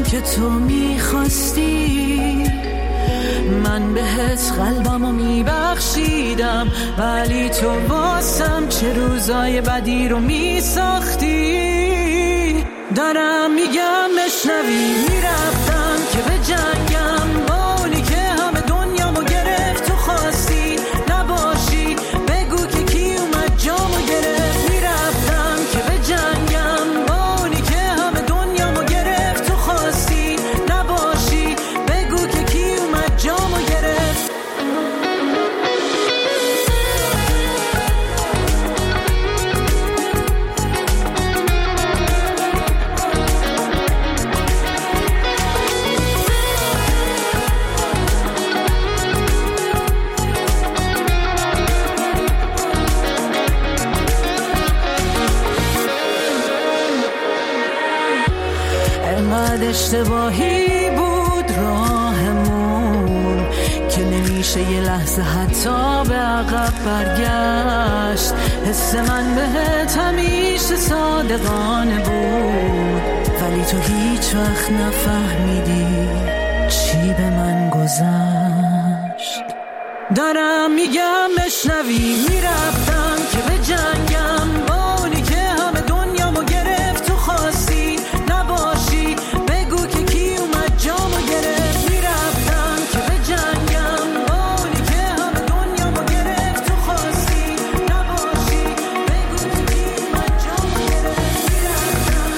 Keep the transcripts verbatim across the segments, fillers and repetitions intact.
که تو میخواستی، من بهت قلبمو میبخشیدم، ولی تو واسم چه روزای بدی رو میساختی. دارم میگم بشنوی، میرفتم که به جنگم با اونی که همه دنیامو گرفت. تو خواستی نباشی، بگو که کی اومد جامو گرفت. میرفتم که به جنگم با اونی که همه دنیامو گرفت. تو خواستی نباشی، بگو که کی اومد جامو گرفت. اشتباهی بود راهمون که نمیشه یه لحظه حتی به عقب برگشت. حس من بهت همیشه صادقانه بود، ولی تو هیچ وقت نفهمیدی چی به من گذشت. دارم میگم بشنوی، میرفتم که به جنگم با اونی که همه دنیامو گرفت. تو خواستی نباشی، بگو که کی اومد جامو گرفت. میرفتم که به جنگم با اونی که همه دنیامو گرفت. تو خواستی نباشی، بگو که کی اومد جامو گرفت. میرفتم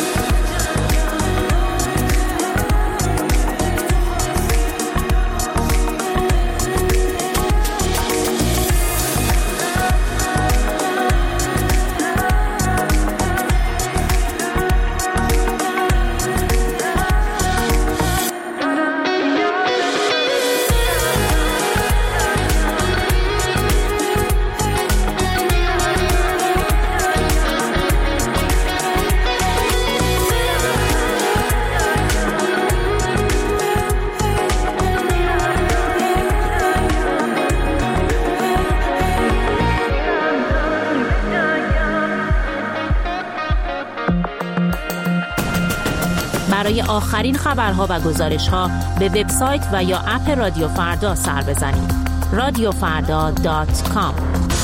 برای آخرین خبرها و گزارش‌ها به وبسایت و یا اپ رادیو فردا سر بزنید. رادیو فردا دات کام.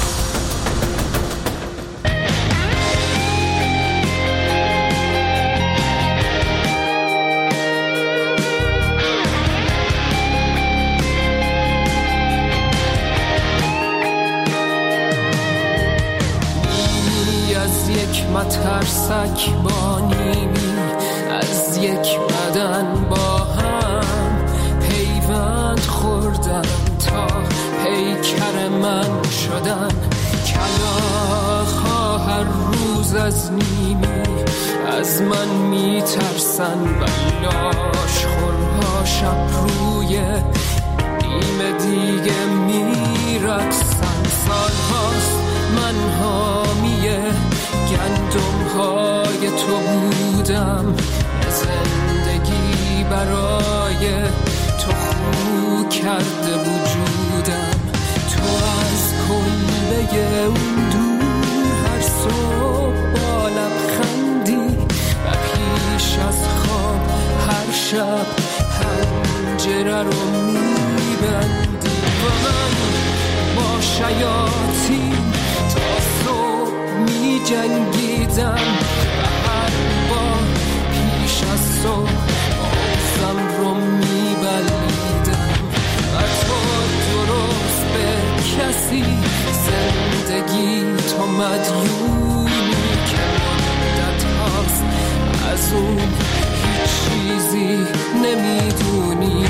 از یک مترسک بانی از یک بدن با هم پیوند خوردن تا پیکر من شدن. کلاغ‌ها هر روز از نیمی از من میترسن و لاشخورها شب روی نیم دیگه میرقصن. سالهاست من حامیه گندم‌های تو بودم، زندگی برای تو خو کرده وجودم. تو از کلبه اون دور هر صبح با لبخندی و پیش از خواب هر شب پنجره رو میبندی. و من با شیاطین تا صبح میجنگیدم و هر بار پیش از صبح آزم رو میبلیدم. و تو درست به کسی زندگی تو مدیونی که مدت هاست از اون هیچ چیزی نمیدونی.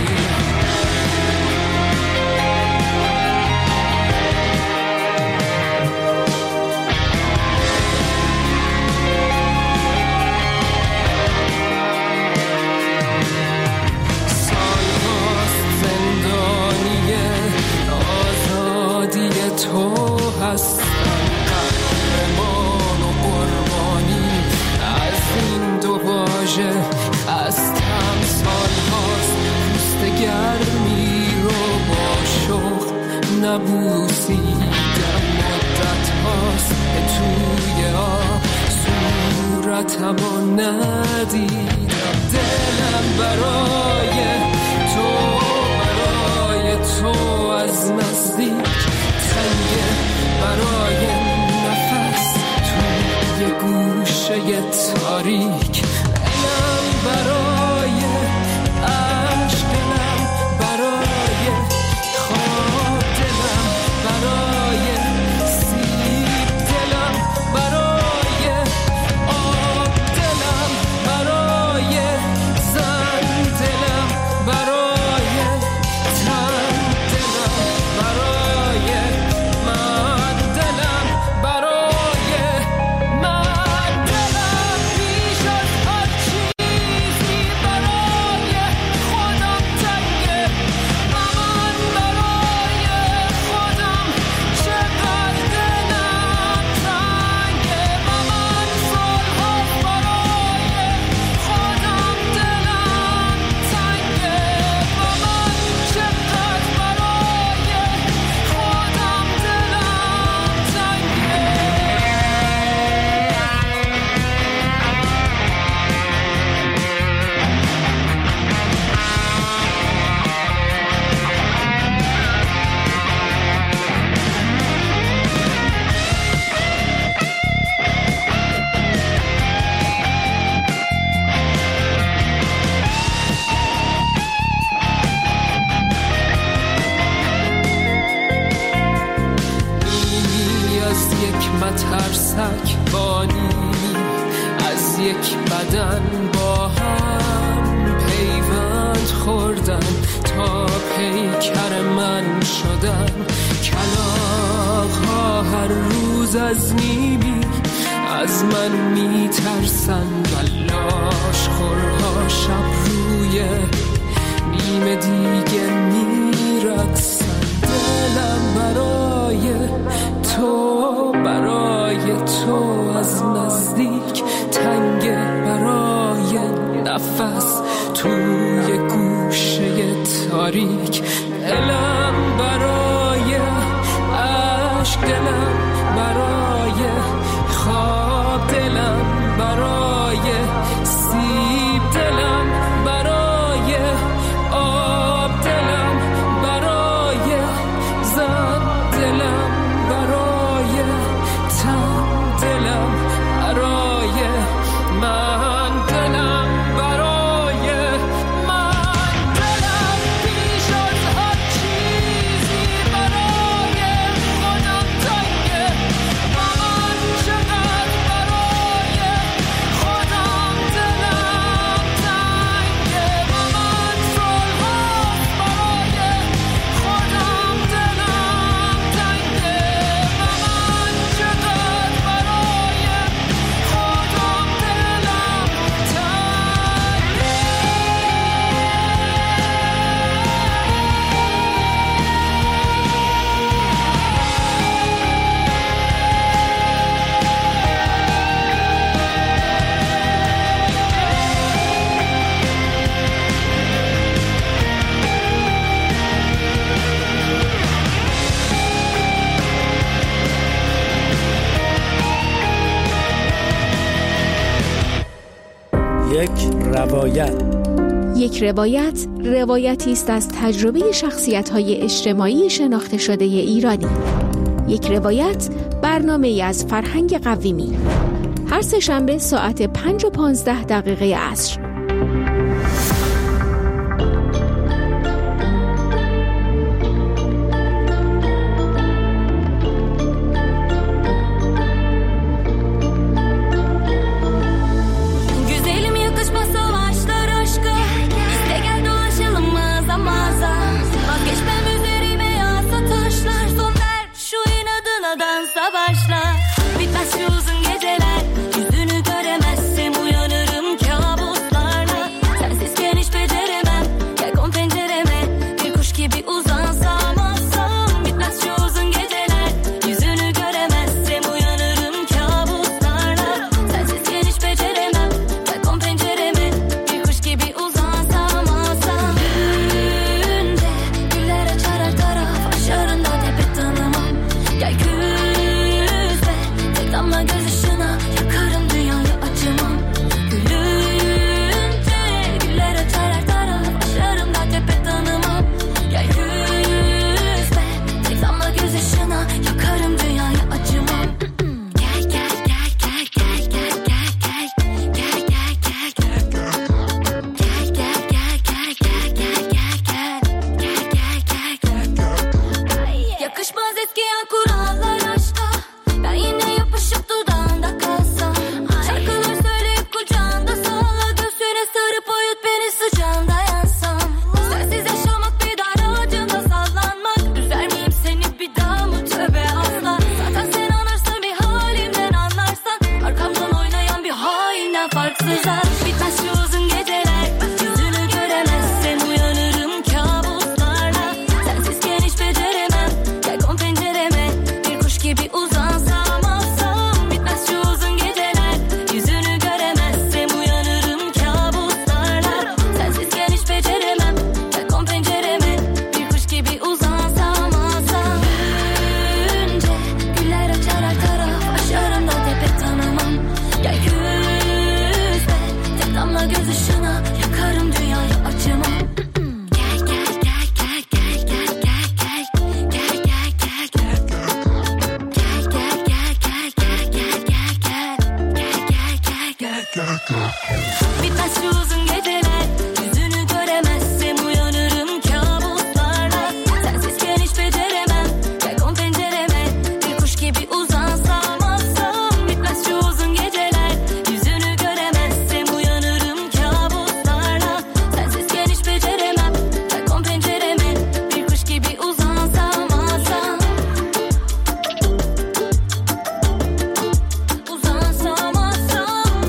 تو هستم قهرمان و قربانی از این دو واژه. از تمثال هاست پوست گرمی رو با شوق نبوسیدم. مدت هاست توی آب صورت حقیقتمو ندیدم. دلم برای تو برای تو از نزدیک تنگه، برای نفس توی یه گوشه تاریک. دلم برای عشق، دلم برای خواب، دلم برای سیب، دلم برای آب، دلم برای زن، دلم برای تن، دلم برای من، دلم برای من، دلم بیش از هر چیزی برای خودم تنگه. من برای خودم چقدر دلم تنگه. من سال‌هاست برای خودم دلم تنگه. من چقدر برای خودم دلم تنگه. نیمی از یک مترسک بانی، از یک بدن با هم پیوند خوردن تا پیکر من شدن. کلاغ‌ها هر روز از نیمی از من میترسن و لاشخورها شب روی نیم دیگه میرقصن. دلم برای تو برای تو از نزدیک تنگه، برای نفس توی گوشه تاریک. دلم برای عشق، دلم برای خواب، دلم برای سیب، دلم برای آب، دلم برای زن، دلم برای تن، دلم برای من، دلم برای من، دلم بیش از هر چیزی برای خودم تنگه. من چقدر برای خودم دلم تنگه. من سال‌هاست برای خودم دلم تنگه. من چقدر برای خودم دلم تنگه. یک روایت. یک روایت روایتی است از تجربه شخصیت‌های اجتماعی شناخته شده ایرانی. یک روایت برنامه‌ای از فرهنگ قویمی. هر سه شنبه ساعت پنج و پانزده دقیقه عصر. Bitmez şu uzun geceler, yüzünü göremezsem uyanırım kabuslarla. Sensiz sızar bitmez şu uzun geceler. Yüzünü göremezsem uyanırım kabuslarla. Sensizken hiç beceremem. Gel kon pencereme bir kuş gibi uzansam alsam. Bitmez şu uzun geceler. Yüzünü göremezsem uyanırım kabuslarla. Sensizken hiç beceremem. Gel kon pencereme bir kuş gibi uzansam alsam. Önce güller açar her taraf. Aşarım da tepe tanımam. Gel yüzde tek damla göz ışığına yakarım dünyayı acımam. Gel gel gel gel gel gel gel gel gel gel gel gel gel gel gel gel gel gel gel gel. Bitmez şu uzun geceler. Yüzünü göremezsem uyanırım kabuslarla. Sensizken hiç beceremem. Gel kon pencereme bir kuş gibi uzansam alsam. Bitmez şu uzun geceler. Yüzünü göremezsem uyanırım kabuslarla. Sensizken hiç beceremem. Gel kon pencereme bir kuş gibi uzansam alsam. Uzansam alsam.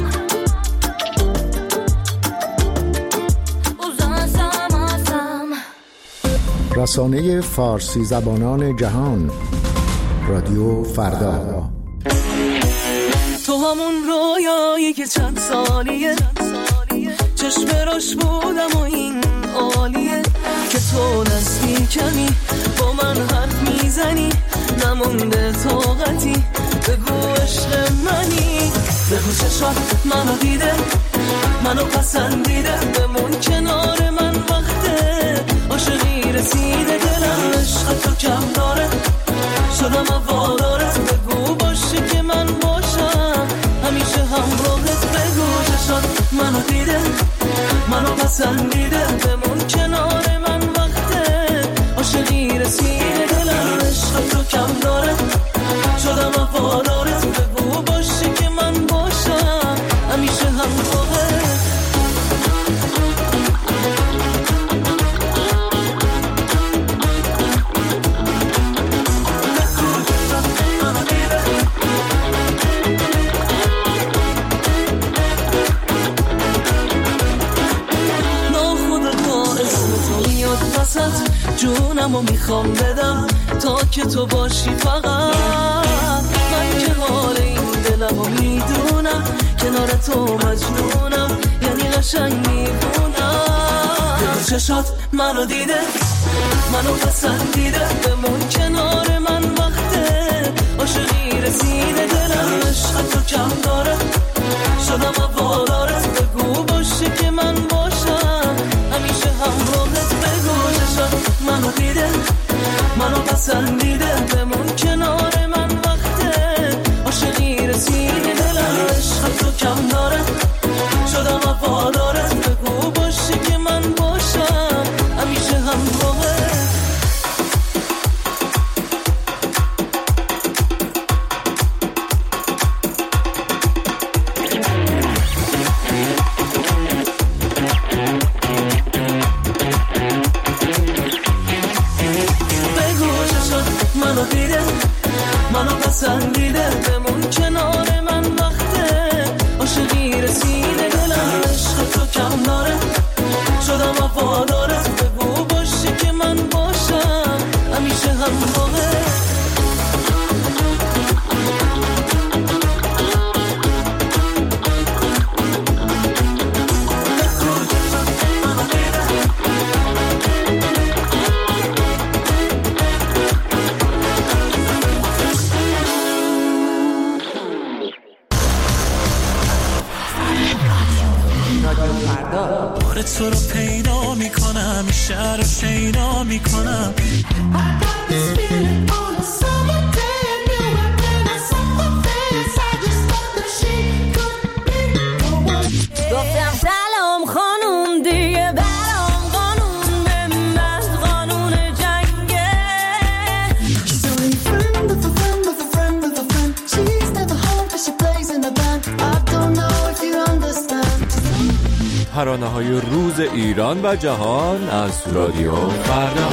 Uzansam alsam. رسانه فارسی زبانان جهان رادیو فردا. تو همون رویایی که چند ثانیه چشم راش بودم و این عالیه که تو نزدیکمی با من حرف میزنی نمونده طاقتی بگو عشق منی بگو چشات منو دیده منو پسندیده بمون کنار من وقته عاشقی رسیده دلم عشق تو کم داره شدم وادارت بگو باشه که من باشم همیشه همراهت بگو چشات منو دیده منو پسندیده بمون کنار من وقته عاشقی رسیده دلم عشق تو کم داره شدم وفادارت بگو باشه که من باشم همیشه همراهت. جونمو میخوام بدم تا که تو باشی فقط من که حال این دلمو میدونم کنار تو مجنونم یعنی قشنگ میبونم چشات منو دیده منو پسندیده بمون کنار من وقته عاشقی رسیده دلم عشق تو کم داره شدم وفادارت بگو باشه که من باشم همیشه همراهت بگو چشات منو دیده منو پسندیده بمون کنار من وقته عاشقی رسیده دلم عشق تو کم داره شدم وفادارت بگو باشه که من باشم همیشه همراهت. منو پسندیده بمون کنار من وقته عاشقی رسیده دلم عشق تو کم داره شدم وفادارت بگو باشه که من باشم همیشه همراهت. تو رو پیدا میکنم شهر رو شیدا میکنم گفتم سلام خانوم دیگه برام قانون به من قانون جنگه. She's only friend of a friend of a friend of a friend. She's never home but she plays in the band. I don't know if you understand. ترانه‌های روز ایران و جهان از رادیو فردا.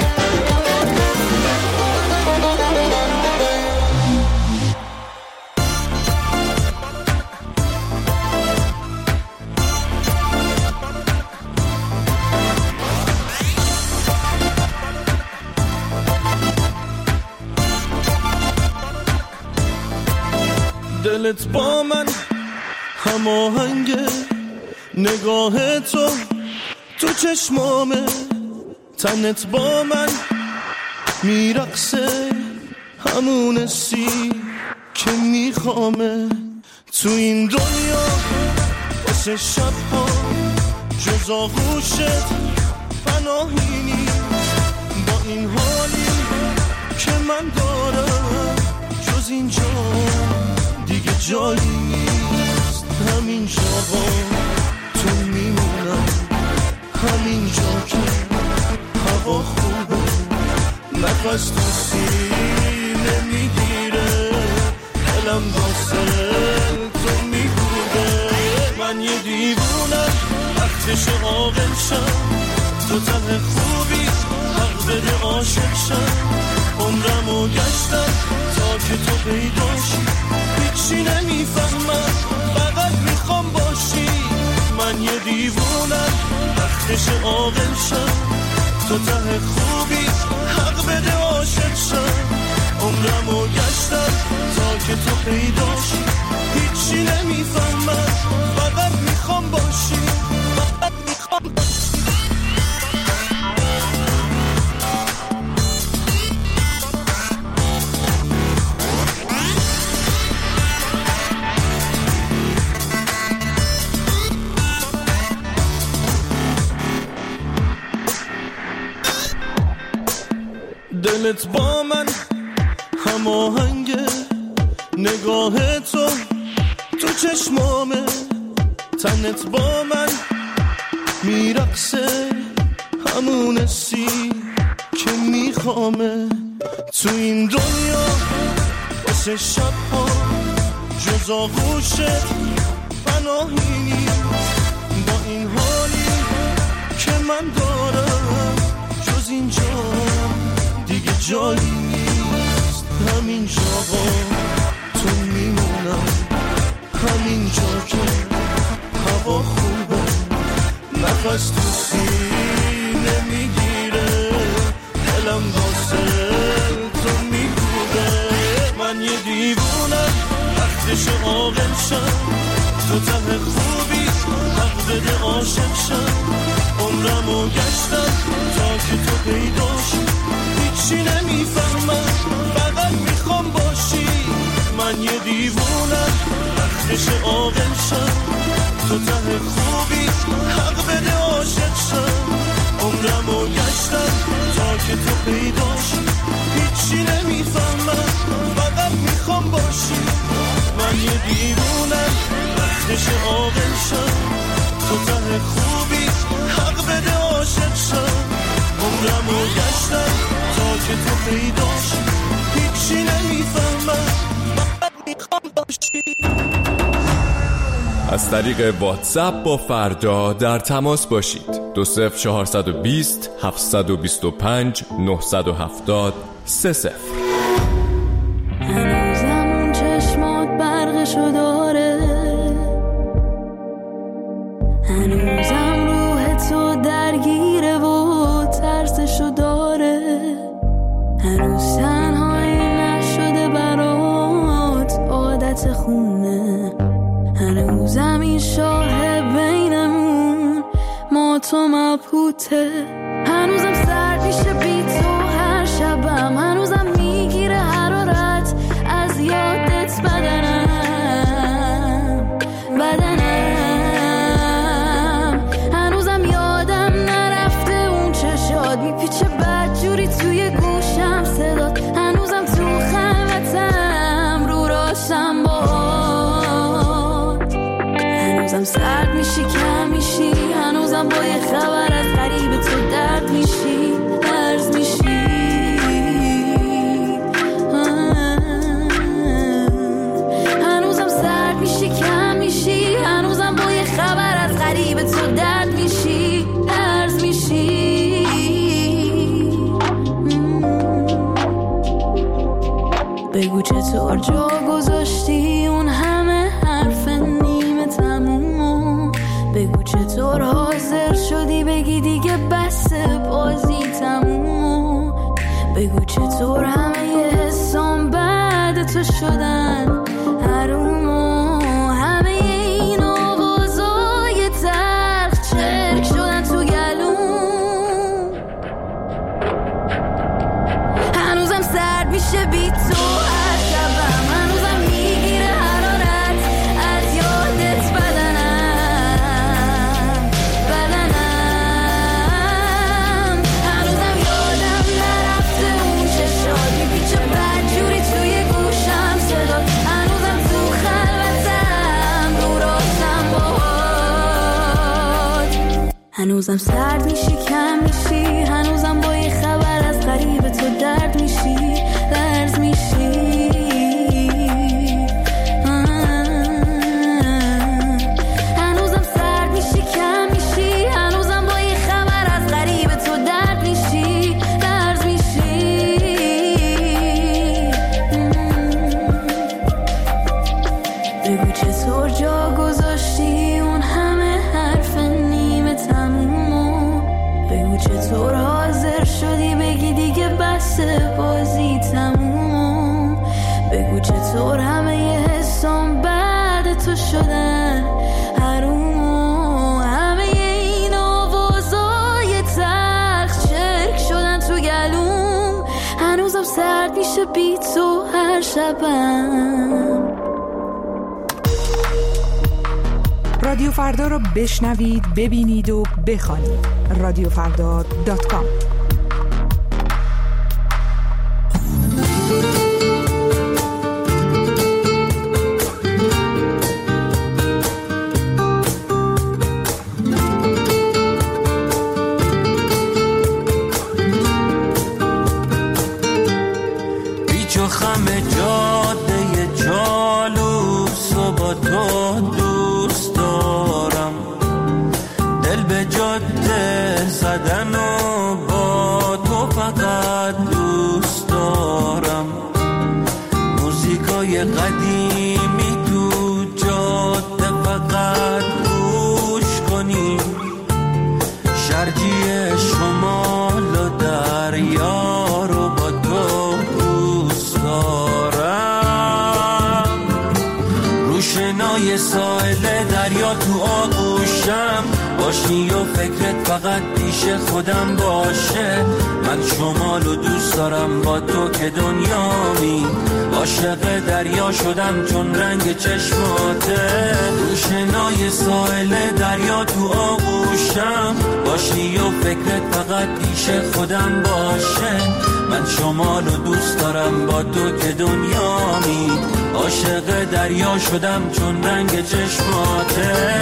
دلت با من هماهنگه، نگاه تو تو چشمامه، تنت با من میرقصه، همون سی که میخوامه. تو این دنیا واسه شبها جز آغوشت پناهی نیست، با این حالی که من دارم جز اینجا دیگه جایی نیست. همین جا با تو میمونم، همین جا که هوا خوبه، نفس تو سینه میگیره، دلم واسه تو میگوده. من یه دیوونم وقتش عاقل شم، تو ته خوبی حق بده عاشق شم. عمرمو گشتم تا که تو پیداشی، هیچی نمیفهمم فقط میخوام باشی. من یه دیوونم وقتش عاقل شم، تو ته خوبی حق بده عاشق شم. عمرمو گشتم تا که تو پیداشی، هیچی نمیفهمم فقط میخوام باشی، فقط میخوام باشی. دلت با من هماهنگه، نگاه تو تو چشمامه، تنت با من میرقصه، همون سی که میخوامه. تو این دنیا واسه شبها جز آغوشت پناهی نیست، با این حالی که من دارم جز اینجا دیگه جایی نیست. همین جا با تو میمونم، همین جا که هوا خوبه، نفس تو سینه میگیره، دلم واسه تو میگوده. من یه دیوونم وقتش عاقل شم، تو ته خوبی حق بده عاشق شم. عمرمو گشتم تا که تو پیداشی، هیچی نمیفهمم فقط میخوام باشی. من یه دیوونم وقتش عاقل شم، تو ته خوبی حق بده عاشق شم. عمرمو گشتم تا که تو پیداشی، هیچی نمیفهمم فقط میخوام باشی. من یه دیوونم وقتش عاقل شم، تو ته خوبی حق بده عاشق شم. عمرمو گشتم تا که تو پیداشی، هیچی نمیفهمم فقط میخوام باشی. از طریق واتساپ با فردا در تماس باشید. دو صفر چهارصد و بیست هفتصد و بیست و پنج نهصد و هفتاد سه صفر. هنوزم اون چشمات برقشو داره، هنوزم روح تو درگیره و ترسشو داره، هنوز تنهایی نشده برات عادت خونه، هنوزم این شاه بینمون ما تو مبهوته، هنوزم سرد میشه بی تو هر شبم، هنوزم میگیره حرارت از یادت بدنم بدنم، هنوزم یادم نرفته اون چشات میپیچه بدجوری توی گوشم صدات، هنوزم تو خلوتم رو راشم باد، هنوزم سرد میشی کم میشی، هنوزم با یه خبر از قریب تو درد میشی درز میشی، هنوزم سرد میشی کم میشی، هنوزم با یه خبر از قریب تو درد میشی درز میشی. بگو چطور جا گذاشتی اون همه حرف نیمه تمومو، بگو چطور حاضر شدی بگی دیگه بس بازی تمومو، بگو چطور همه حسام بعد تو شدن حرومو، هنوزم سرد میشی کم میشی، هنوزم با یه خبر از غریب تو درد میشی، لرز میشی. هنوزم سرد میشی کم میشی، هنوزم با یه خبر از غریب تو درد میشی، لرز میشی. بگو چطور جا گذاشتی اون همه حرف نیمه تمومو، بگو چطور حاضر شدی بگی دیگه بس بازی تمومو، بگو چطور همه یه حسام بعد تو شدن حرومو، همه این آوازای تلخ چرک شدن تو گلوم، هنوزم سرد میشه بی تو هر شبم. رادیو فردا رو بشنوید، ببینید و بخوانید. رادیو فردا دات کام. بیچ و خم جاده جالوس و با تو دوست دارم، دل به جاده زدن و با تو فقط دوست دارم، موزیکای قدیمی تو جاده فقط گوش کنی، شرجی شمال و دریا رو با تو دوست دارم، روشنای ساحل دریا تو آغوشم باشی و فکرت فقط پیش خودم باشه، من شمال و دوست دارم با تو که دنیامی، عاشق دریا شدم چون رنگ چشماته، روشنای ساحل دریا تو آغوشم باشی و فکرت فقط پیش خودم باشه، من شمال و دوست دارم با تو که دنیامی، عاشق دریا شدم چون رنگ چشماته.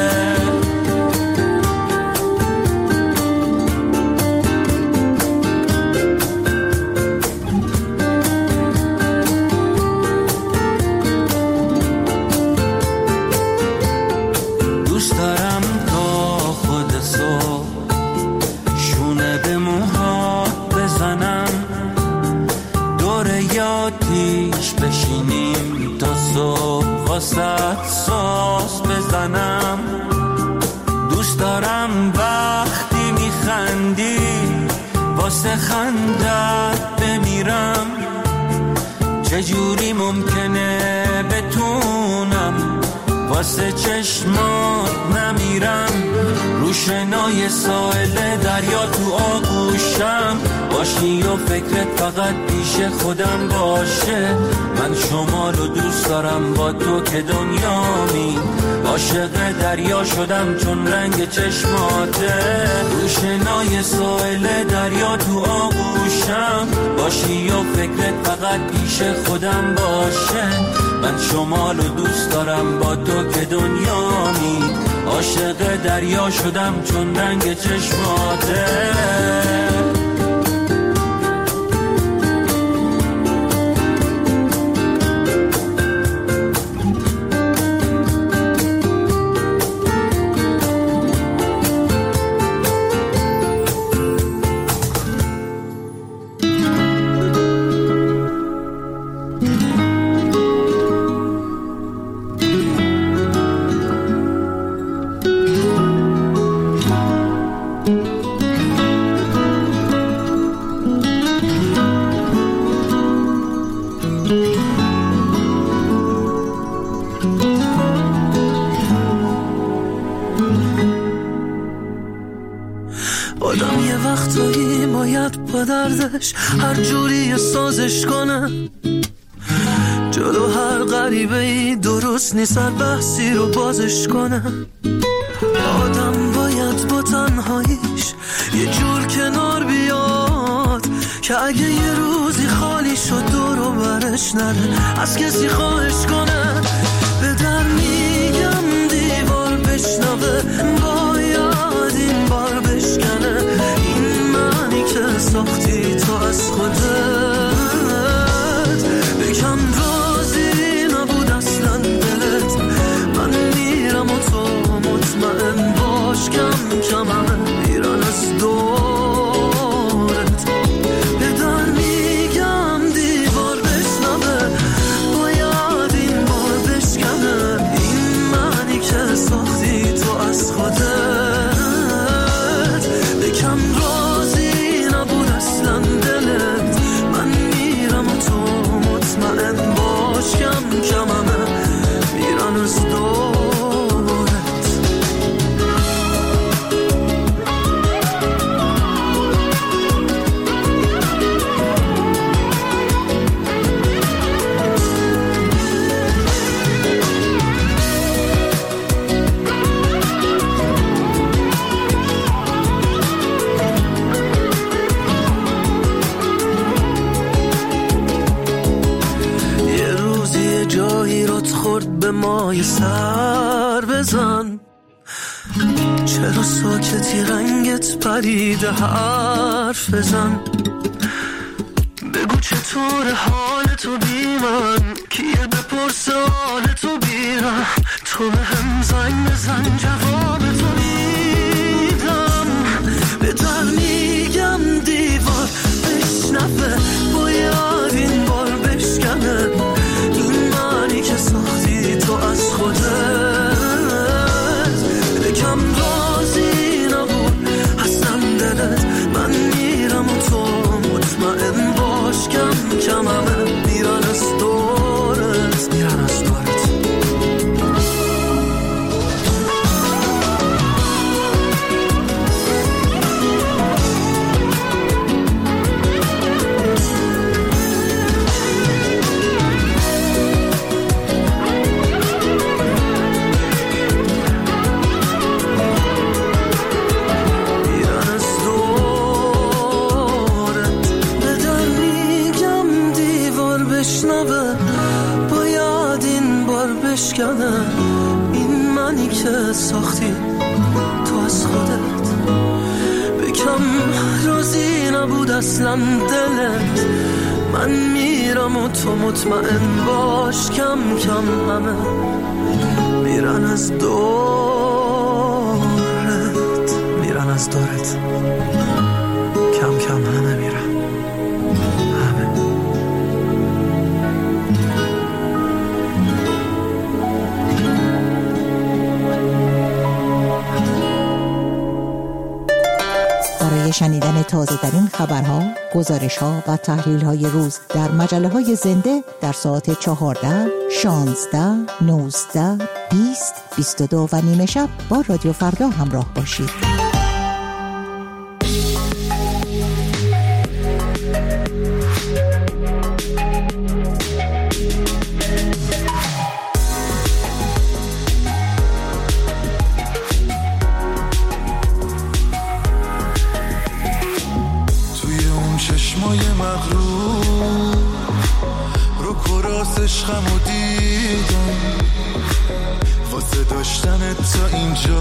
بشینیم تا صبح واسه ساز بزنم، دوست دارم وقتی میخندی واسه خندت بمیرم، چجوری ممکنه بتونم واسه چشمات نمیرم، روشنای ساحل دریا تو آغوشم باشی و فکرت فقط پیش خودم باشه، من شمال و دوست دارم با تو که دنیامی، عاشق دریا شدم چون رنگ چشماته، روشنای ساحل دریا تو آغوشم باشی و فکرت فقط پیش خودم باشه، من شمال و دوست دارم با تو که دنیامی، عاشق دریا شدم چون رنگ چشماته. آدم یه وقتایی باید با دردش هر جوری سازش کنه، جلو هر غریبه ای درست نیست هر بحثی رو بازش کنه، آدم باید با تنهاییش یه جور کنار بیاد که اگه یه روزی خالی شد دور و برش نره از کسی خواهش کنه، به در میگم دیوار بشنوه باید این باید به ما یه سر بزن. چرا ساکتی رنگت پریده حرف بزن. بگو چطور حال تو بی من، کیه بپرس حال تو بیرم. تو به هم زنگ بزن جواب تو میدم. به در میگم دیوار بشنفه، باید این بار بشکنه. این معنی که ساختی تو از خودت. بگم رازی نبود اصلا دلت. من میرم و تو مطمئن باش کم کم همه میرن از دورت، میرن از دورت. این منی که ساختی تو از خودت. بکم راضی نبود اصلا دلت. من میرم و تو مطمئن باش کم کم همه میرن از دورت، میرن از دورت. کم کم همه میرن. برای شنیدن تازه ترین خبرها، گزارش‌ها و تحلیل‌های روز در مجله‌های زنده در ساعت چهارده، شانزده، نوزده، بیست، بیست و دو و نیمه شب با رادیو فردا همراه باشید. عشقمو دیدم واسه داشتنت تا اینجا.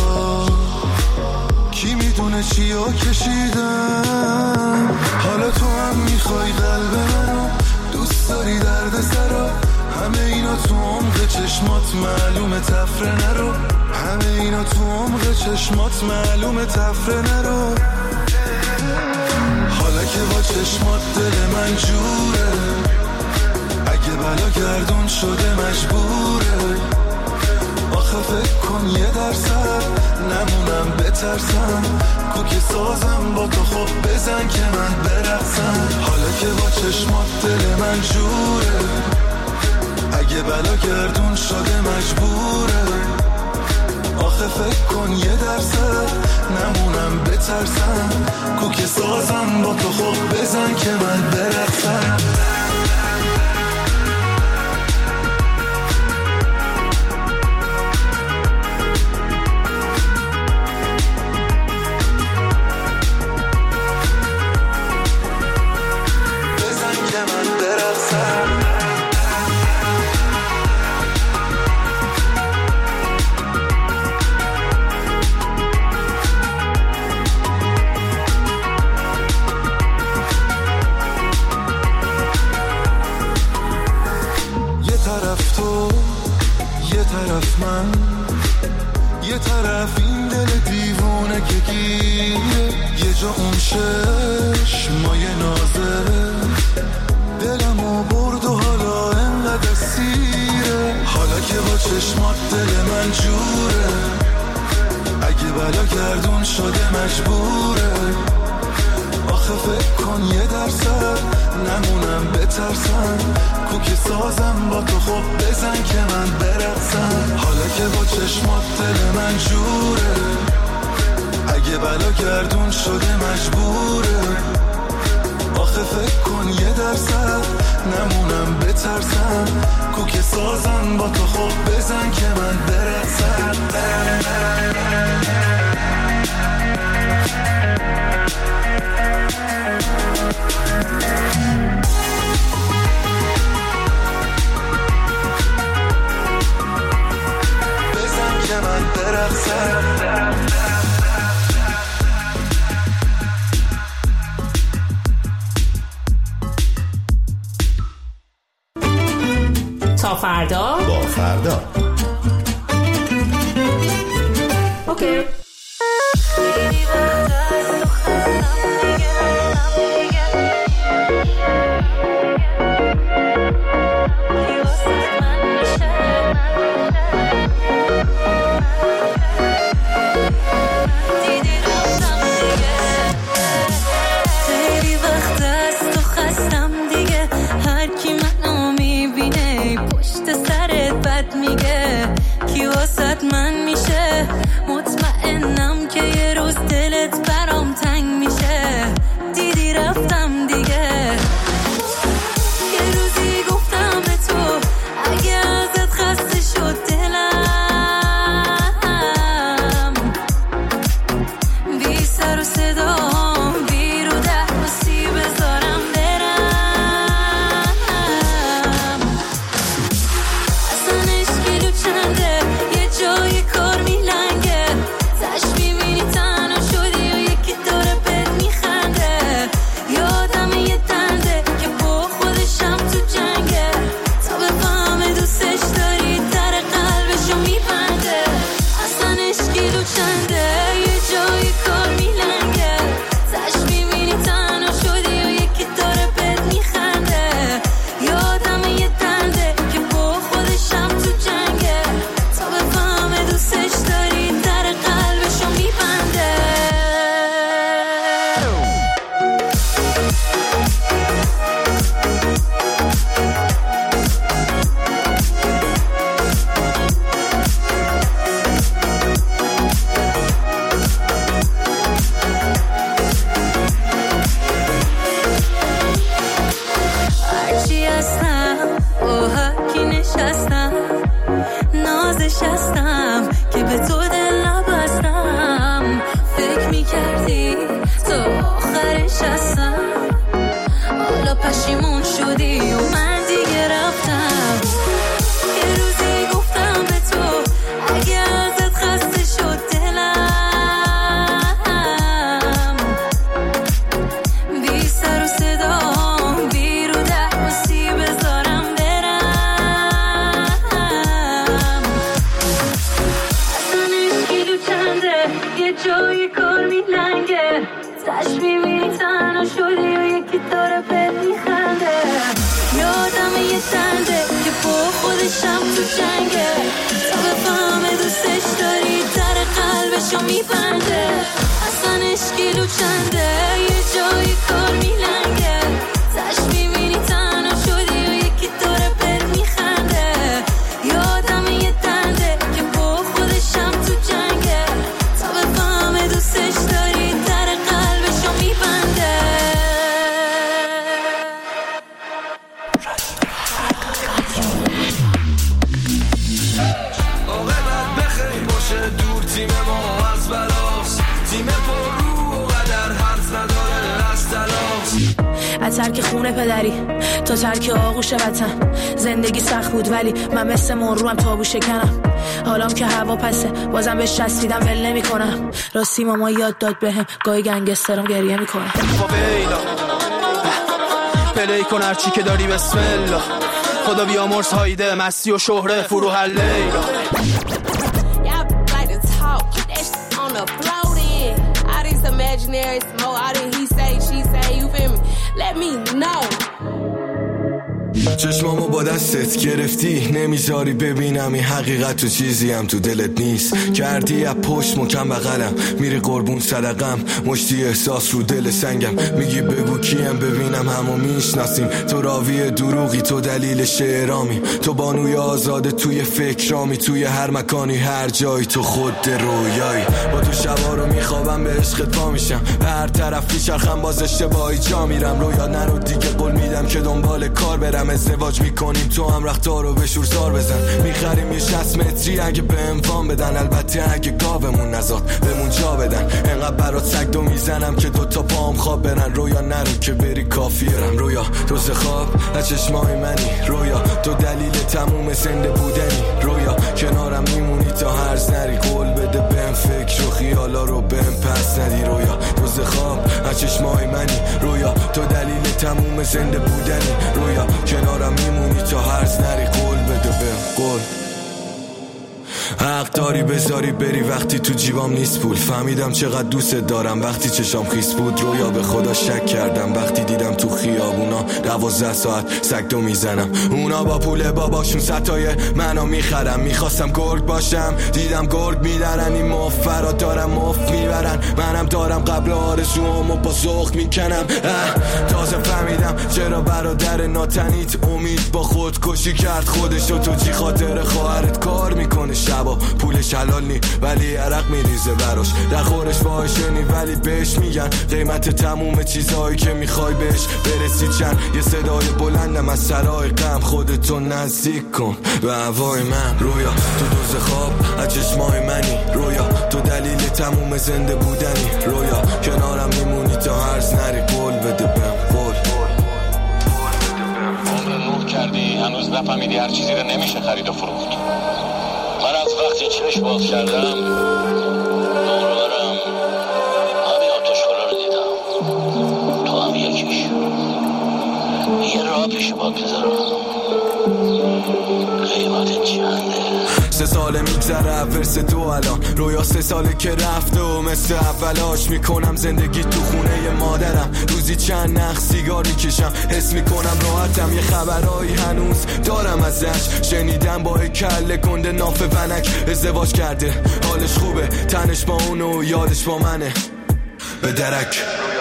کی میدونه چیا کشیدم. حالا تو هم میخوای قلب منو، دوست داری درد سرا. همه اینا تو عمق چشمات معلومه تفره نرو. همه اینا تو عمق چشمات معلومه تفره نرو. حالا که با چشمات دل من جوره، اگه بلا گردون شده مجبوره. آخه فکر کن یه درصد نمونم بترسم. کوک سازم با تو خب بزن که من برقصم. حالا که با چشمات دل من جوره، اگه بلا گردون شده مجبوره. آخه فکر کن یه درصد نمونم بترسم. کوک سازم با تو خب بزن که من برقصم. یه طرف این دل دیوونه که گیره، یه جا اون چشمای نازه. دلمو برد و حالا انقدر سیره. حالا که با چشمات دل من جوره، اگه بلا گردون شده مجبوره. آخه فکر کن یه درصد نمونم بترسم. کوک سازم با تو خب بزن که من برقصم. حالا که با چشمات دل من جوره، اگه بلا گردون شده مجبوره. آخه فکر کن یه درصد نمونم بترسم. کوک سازم با تو خب بزن که من برقصم. فردا با فردا. اوکی. من میشه مطمئنم که یه روز دلت برام تنگ میشه. دیدی رفتم دیگه. یه روزی گفتم به تو اگه ازت خسته شد دلم، بی سر و صدام بی رو دستی بذارم برم. اصلا اشکیلو چنده جای کار میلنگه، تش میبینی تنها شدی و یکی داره بهت میخنده. یادم یه دنده که با خودشم تو جنگه، تا بفهمه دوستش داری در قلبشو میبنده. اصلا اشکیلو چنده یه جای کار میلنگه، تش میبینی تنها شدی و یکی داره بهت میخنده. یادم یه دنده که با خودشم تو جنگه، دوستش داری در قلبشو میبنده. هرچی هستم با هرکی نشستم، نازش هستم که به تو دل نبستم. فکر میکردی تا آخرش هستم، حالا پشیمون شدی و من دیگه رفتم. یه روزی گفتم به تو اگه ازت خسته شد دلم، بی سر و صدام بی رو دستی بذارم برم. یه جای کار میلنگه، تش میبینی تنها شدی و یکی داره بهت میخنده. یادم یه دنده که با خودشم تو جنگه، تا بفهمه دوستش داری در قلبشو میبنده. اصلا اشکیلو چنده یه جای کار میلنگه، تش میبینی تنها شدی و یکی داره بهت میخنده. یادم یه دنده که با خودشم تو جنگه، تا بفهمه دوستش داری در قلبشو میبنده. عاقبت بخیر باشه دور تیم ما از بلاس، تیم پر رو و قدر حرف نداره از تلاس. از ترک خونه پدری تا ترک آغوش وطن، زندگی سخت بود ولی من مثل مرو هم تابو شکنم. حالام که هوا پسه بازم بهش چسبیدم ول نمی کنم. راستی ماما یاد داد بهم گاهی گنگسترم گریه میکنم. فاویلا پلی کن هرچی که داری بسم الله، خدا بیامرز هایده مستی و شهره فروح لیلا. چشمامو با دستت گرفتی نمیذاری ببینم این حقیقت تو چیزی هم تو دلت نیست. کردی از پشت مکم بغلم میری قربون صدقم، مشتی احساس رو دل سنگم. میگی بگو کیم ببینم همو میشناسیم. تو راوی دروغی تو دلیل شعرامی، تو بانوی آزاده توی فکرامی. توی هر مکانی هر جایی تو خود رویایی. با تو شبا رو میخوابم به عشقت پا میشم، به هر طرف میچرخم باز اشتباهی جا میرم. رویا نرو دیگه قول میدم که دنبال کار برم. ازدواج میکنیم تو هم رختارو به شورزار بزن. میخریم یه شصت متری اگه به امفان بدن، البته اگه گاومون نزاد بمون جا بدن. انقدر برات سگ دو میزنم که دوتا پام خواب برن. رویا نرو که بری کافیرم. رویا دوست خواب از چشمای منی، رویا تو دلیل تموم زنده بودنی. رویا کنارم میمونی تا هرز نری، قول بده بهم فکر و خیالا رو بهم پس ندی. رویا دوست دوز خواب از چشمای منی، رویا تو دلیل تموم زنده بودنی، رویا کنارم میمونی تا هرز نری، قول بده بهم قول. حق داری بذاری بری وقتی تو جیبام نیست پول، فهمیدم چقدر دوست دارم وقتی چشام خیس بود، رویا به خدا شک کردم وقتی دیدم تو خیابونا دوازده ساعت سگدو میزنم، اونا با پول باباشون ستای منو میخرم، میخواستم گرگ باشم دیدم گرگ میدارن، این مفرا دارم مفت میبرن، منم دارم قبل آرزوامو با ذوق میکنم، تازه فهمیدم چرا برادر ناتنیت امید با خودکشی کرد خودشو، تو چی خاطر خواهرت کار میکنه شبا، پولش حلال نی ولی عرق میریزه براش، در خورش فاحشه نی ولی بهش میگن قیمت تموم چیزهایی که میخوای بهش برسی چند، یه صدای بلندم از سرای غم، خودتو نزدیک کن به هوای من، رویا تو دوز خواب از چشمای منی، رویا تو دلیل تموم زنده بودنی، رویا کنارم میمونی تا هرز نری، قول بده بهم قول. عمر نور کردی هنوز نفهمیدی هر چیزی رو نمیشه خرید و فروخت. من از وقتی چشم باز کردم دوربرم همه آتشکارا رو دیدم، تو هم یکیش، یه راه پیش باد بذارم، قیمت چنده؟ سه ساله میگذره ورس تو الان، رویا سه ساله که رفته و مثل اولاش میکنم زندگی تو خونه مادرم، روزی چند نخ سیگار میکشم، حس میکنم راحتم، یه خبرایی هنوز دارم ازش، شنیدم با کله گنده ناف ونک ازدواج کرده، حالش خوبه تنش با اونو یادش با منه، به درک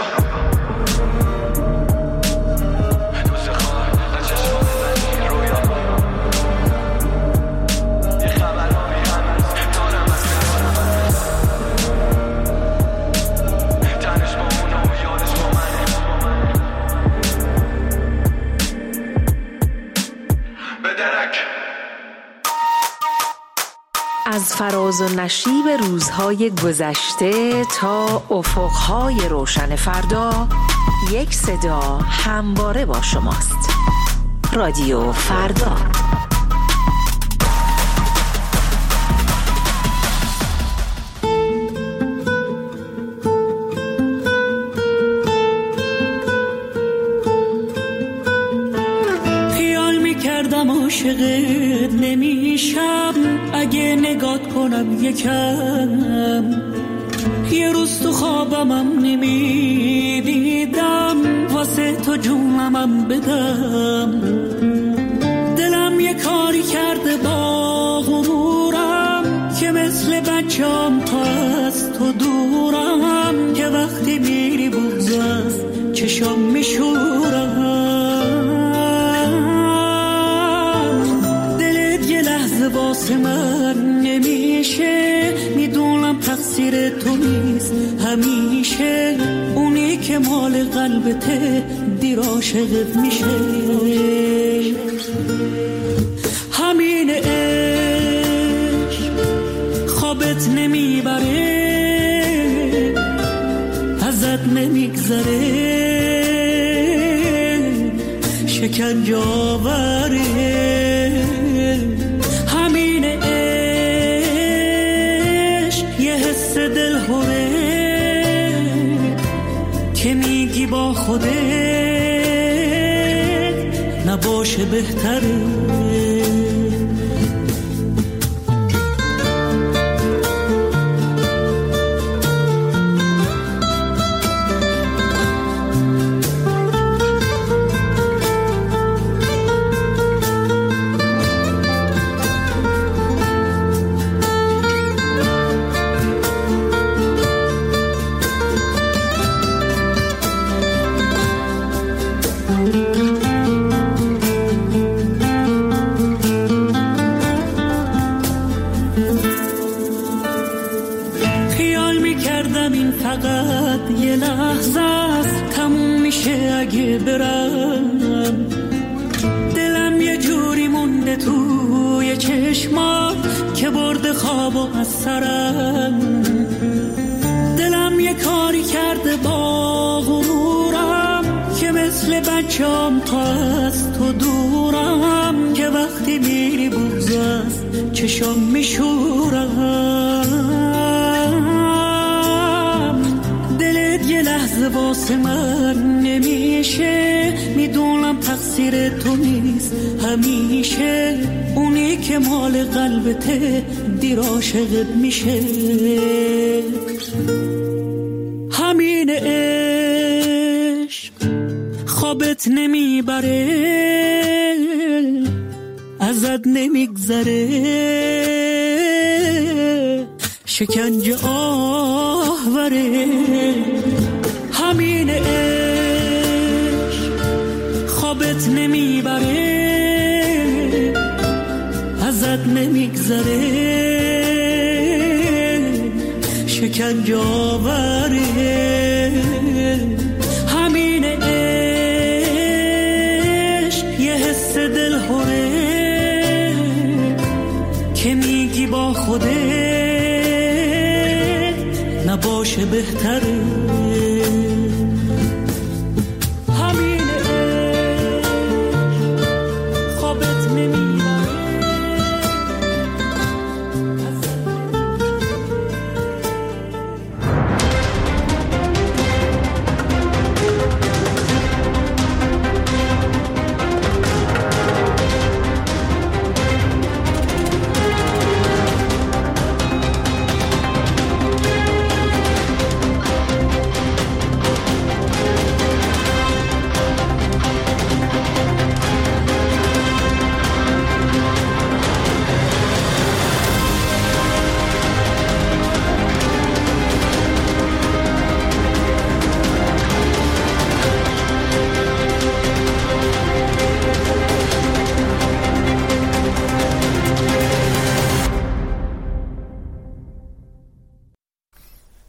از فراز و نشیب روزهای گذشته تا افقهای روشن فردا، یک صدا همواره با شماست. رادیو فردا. خیال میکردم عاشقت نمیشم اگه نگات کنم یکم، یه روز تو خوابمم نمیدیدم واسه تو جونمم بدم، دلم یه کاری کرده با غرورم که مثل بچم تا از تو دورم، که وقتی میری بغض از چشام میشورم، واسه من نمیشه، میدونم تقصیر تو نیست همیشه، اونی که مال قلبته دیر عاشقت میشه، همین عشق خوابت نمیبره، ازت نمیگذره، شکنجه آوره، که میگی با خودت نباشه بهتره. برم دلم یه جوری مونده توی چشمات که برده خوابو از سرم، دلم یه کاری کرده با غرورم که مثل بچم تا از تو دورم، که وقتی میری بغض از چشم میشورم، دلت یه لحظه واسه من نمیشه، میدونم تقصیر تو نیست همیشه، اونی که مال قلبته دیر عاشقت میشه. همین عشق خوابت نمیبره، ازت نمیگذره، شکنجه آهوره. همین عشق خوابت نمیبره، ازت نمیگذره، شکنجه آوره. همین عشق یه حس دلهوره که میگی با خوده نباشه بهتره.